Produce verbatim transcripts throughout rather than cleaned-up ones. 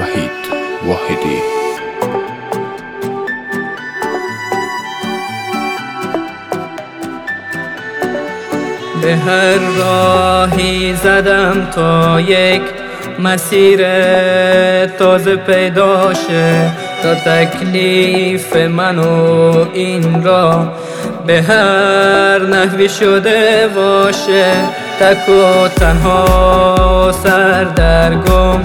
وحید واحدی. به هر راهی زدم تا یک مسیر تازه پیدا شه، تا تکلیف من و این را به هر نحوی شده باشه. تک و تنها سردرگم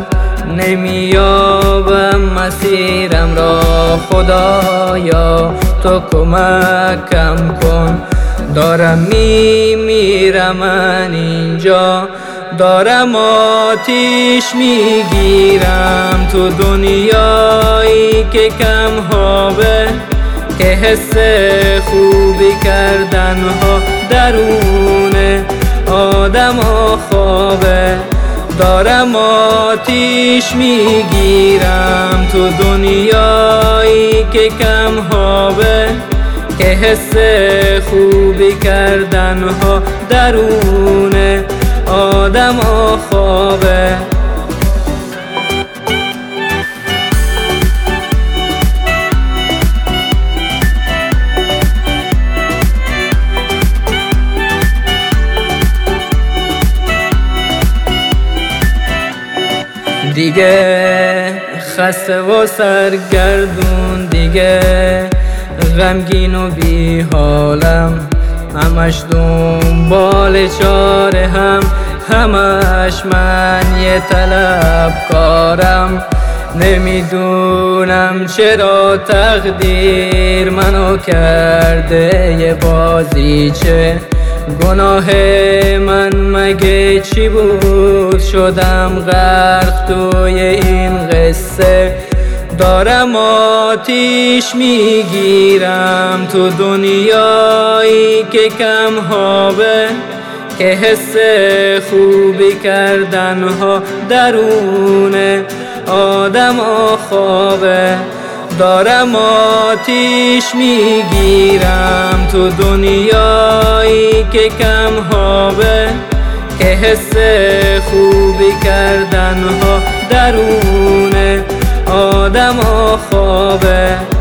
نمیابم مسیرم را، خدایا تو کمکم کن. دارم میمیرم من اینجا، دارم آتیش میگیرم تو دنیایی که کم هابه، که حس خوبی کردن ها درون آدم ها خوابه. دارم آتیش میگیرم تو دنیایی که کم هابه، که حس خوبی کردن ها درون آدم ها خوابه. دیگه خسته و سرگردون، دیگه غمگین و بی حالم، همش دنبال چاره هم، همش من یه طلبکارم. نمیدونم چرا تقدیر منو کرده یه بازیچه، گناه من مگه چی بود شدم غرق توی این قصه. دارم آتیش میگیرم تو دنیایی که کم هابه، که حس خوبی کردن ها درون آدم ها خوابه. دارم آتیش میگیرم تو دنیایی که کم هابه، که حس خوبی کردن ها درون آدم ها خوابه.